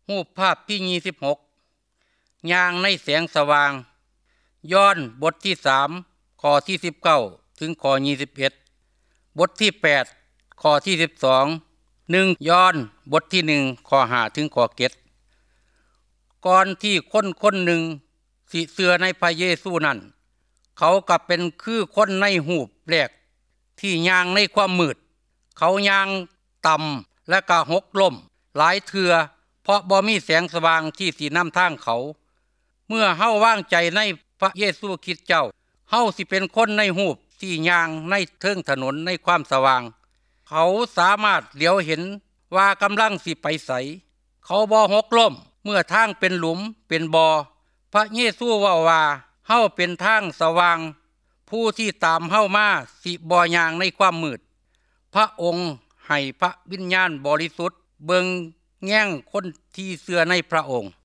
รูปภาพที่26ย่างในแสงสว่างย้อนบทที่3ข้อที่19ถึงข้อ21บทที่8ข้อที่12ย้อนบทที่1ข้อ5ถึงข้อ7ก่อนที่คนหนึ่งสิเชื่อในพระเยซูนั้นเขาก็เป็นคือคนในรูปแรกที่ย่างในความมืดเขาย่างต่ำและก็หกล้มหลายเทื่อเพราะบ่มีแสงสว่างที่สินำทางเขาเมื่อเฮาวางใจในพระเยซูคริสต์เจ้าเฮาสิเป็นคนในรูปที่ย่างในเทิงถนนในความสว่างเขาสามารถเหลียวเห็นว่ากำลังสิไปไสเขาบ่หกล้มเมื่อทางเป็นหลุมเป็นบ่อพระเยซูเว้าว่าเฮาเป็นทางสว่างผู้ที่ตามเฮามาสิบ่ย่างในความมืดพระองค์ให้พระวิญญาณบริสุทธิ์เบิ่งแย่งคนที่เชื่อในพระองค์